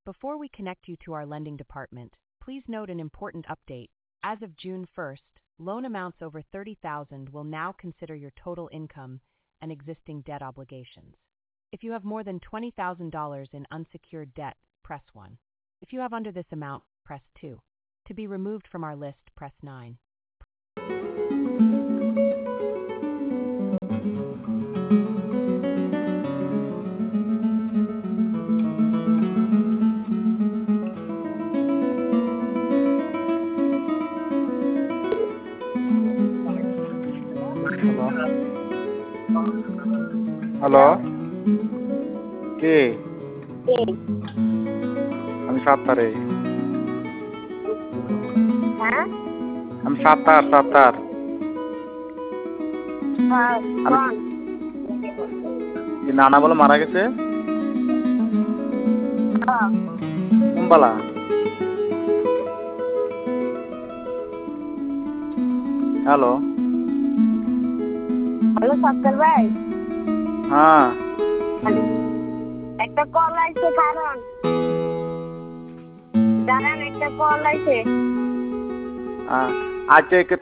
Before we connect you to our lending department, please note an important update. As of June 1st, loan amounts over $30,000 will now consider your total income and existing debt obligations. If you have more than $20,000 in unsecured debt, press 1. If you have under this amount, press 2. To be removed from our list, press 9. Hello, কে? আমি সাত্তারে। হ্যাঁ আমি সাত্তার। নানা বলে মারা গেছে Kumbala. Hello hello সত্তর ভাই, হ্যাঁ একটা কল আইছে, কারণ দাঁড়ান, একটা কল আইছে। আচ্ছা